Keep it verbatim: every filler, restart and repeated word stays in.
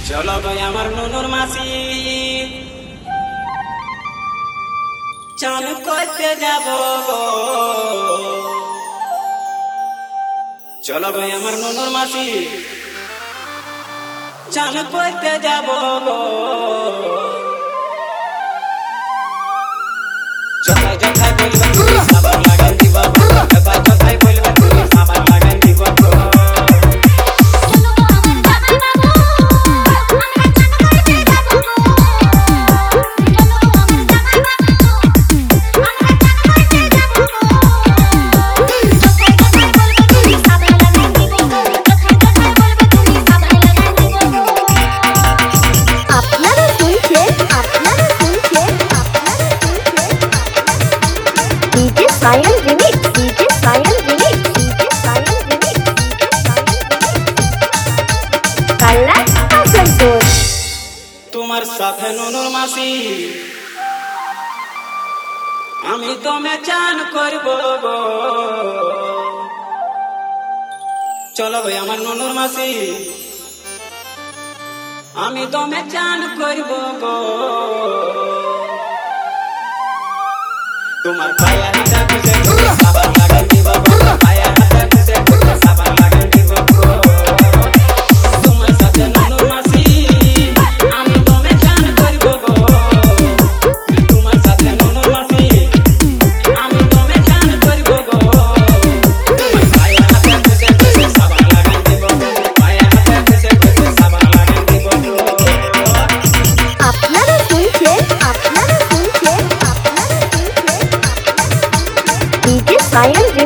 চলো ভাই আমার নুনুর মাসি চান করতে যাব গো। চলো ভাই আমার নুনুর মাসি চান করতে যাব গো। যথায় যথায় বলবে তুমি সাবান লাগাই দিব গো। যথায় যথায় বলবে তুমি সাবান লাগাই দিব গো। Sayan Remix, D J Sayan Remix, D J Sayan Remix, Color Asanpur. তোমার সাথে নুনুর মাসি আমি তোমে চান করব গো। চলো ভাই আমার নুনুর মাসি আমি তোমে চান করব গো। তোমার পায়া হাতে ঘুষে ঘুষে সাবান লাগাই দিব গো। পায়া হাতে ঘুষে ঘুষে সাবান লাগাই দিব গো। তোমার সাথে নুনুর মাসি আমি তোমে চান করব গো। তোমার সাথে নুনুর মাসি আমি তোমে চান করব গো। তোমার পায়া হাতে ঘুষে ঘুষে সাবান লাগাই দিব গো। পায়া হাতে ঘুষে ঘুষে সাবান লাগাই দিব গো। আপনারা শুনছেন আপনারা শুনছেন আপনারা শুনছেন D J Sayan Remix.